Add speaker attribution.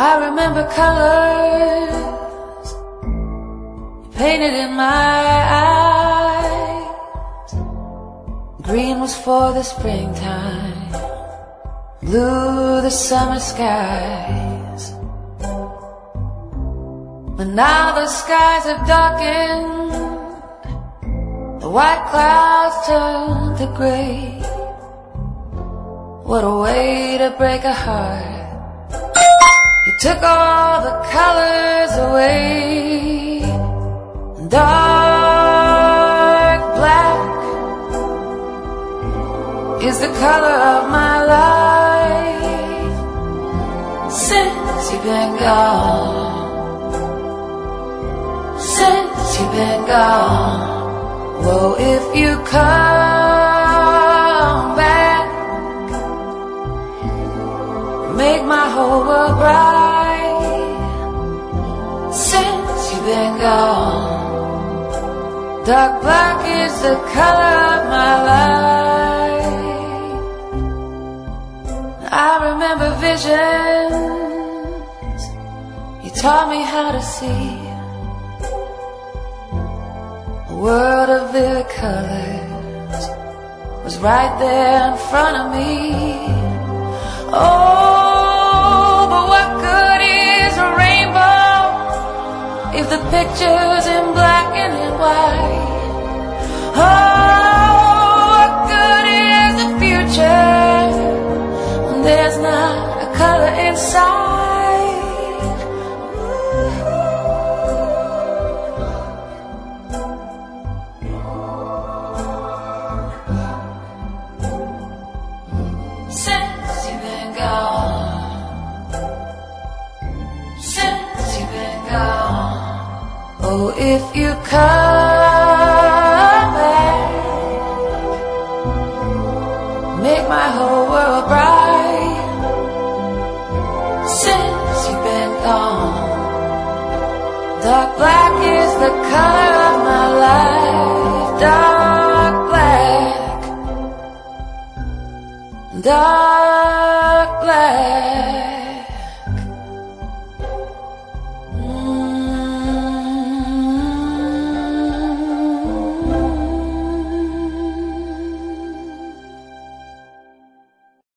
Speaker 1: I remember colors you painted in my eyes. Green was for the springtime, blue the summer skies. But now the skies have darkened, the white clouds turn to gray. What a way to break a heart. You took all the colors away. Dark black is the color of my life since you've been gone. Since you've been gone. Well, if you come back, make my whole world bright. Since you've been gone, dark black is the color of my life. I remember visions you taught me how to see. A world of vivid colors was right there in front of me. Oh, but what good is a rainbow if the picture's in black and in white? Oh, what good is the future when there's not a color inside? Oh, if you come back, make my whole world bright. Since you've been gone, dark black is the color of my life. Dark black, dark